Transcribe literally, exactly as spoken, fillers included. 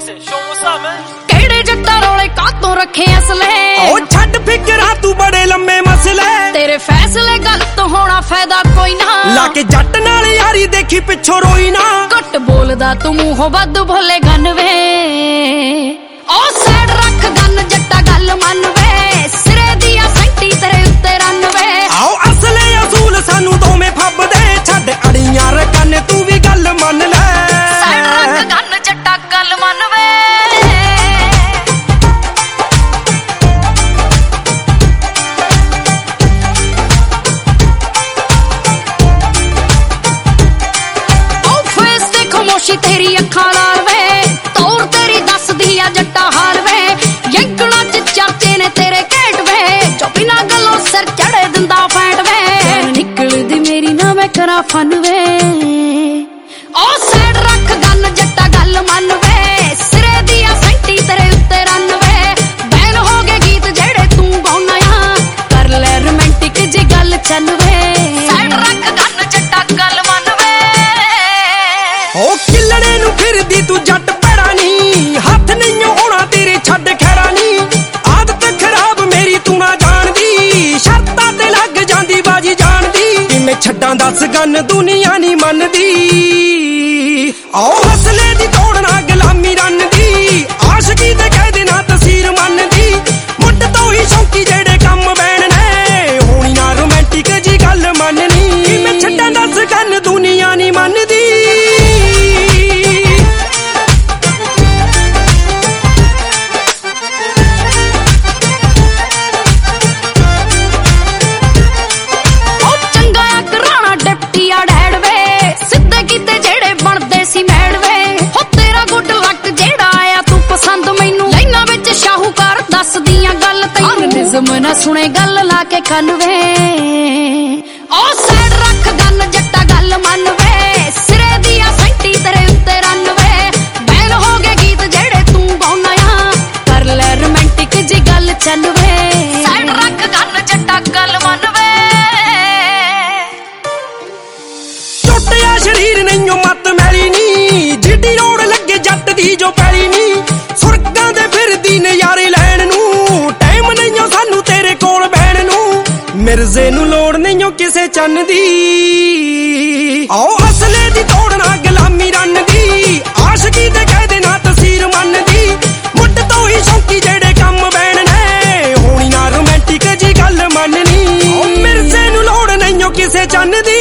से शो सामन केड़े जट्टा रोले कातों रखे असले ओ छड़ फिकरा तू बड़े लम्बे मसले तेरे फैसले गलत होना फायदा कोई ना लाके जट नाल यारी देखी पिछो रोई ना घट बोलदा तू मूंहों बद भोले गन वे ओ साइड रख गन जट्टा गल मन वे सिरे दिया सैंटी तेरे उत्ते रन वे आओ असले असूल सानू दोवें फब दे छड़ अड़ियां रकन तू भी गल मन ले साइड रख गन जट्टा गल मन वे तेरी अखा लाल वे तौर तेरी दस दिया जट्टा हाल वे यंकड़ा च चर्चे ने तेरे केट वे जो बिना गलों सिर चढ़े दिंदा फैंट वे निकल दी मेरी ना मैं करा फन वे ओ साइड रख गन जट्टा गल मन वे सिरे दिया सैंटी तेरे उत्ते रन वे बैन हो गए गीत जेड़े तू गाउना आ कर ले रोमांटिक जी गल चल वे साइड रख गन जट्टा गल मन वे ओ किलड़े नू फिरदी तू जट पैड़ा नी हाथ नहीं होना तेरे छड़ खैरा नी आदत खराब मेरी तू ना जानदी शर्तां ते लग जांदी बाजी जानदी किवें छड्डां दस गन दुनिया नी मनदी ओ हसले दी तोड़ना गुलामी रन दी आशिकी ते कह देना तसीर मनदी मुੱਢ तो ही शौकी जेड़े कम बैण ने होनी ना रोमांटिक जी गल मननी किवें छड्डां दस गन दुनिया नी मनदी ना सुने गल लाके कन वे ओ साइड रख गन जट्टा गल मन वे सिरे दिया सैंटी तेरे उत्ते रन वे बैन हो गए गीत जेड़े तू गाउना आ कर ले रोमांटिक जी गल चल वे साइड रख गन जट्टा गल मन वे टुटिया शरीर नहीं मत मैली नी जिड्डी रोड़ लगे जट दी जो पैली नी सुरगां दे फिरदी नज़ारे लैण नू टाइम नहीं सानू तेरे कोल बैण नू मिर्जे नू लोड़ नहीं किसे चन दी आओ असले दी तोड़ना गुलामी रन दी आशिकी ते कह देना तसीर मन दी मुੱਢ तो ही शौकी जेड़े कम बैण ने होनी ना रोमांटिक जी गल मननी मिर्जे नू लोड़ नहीं किसे चन दी।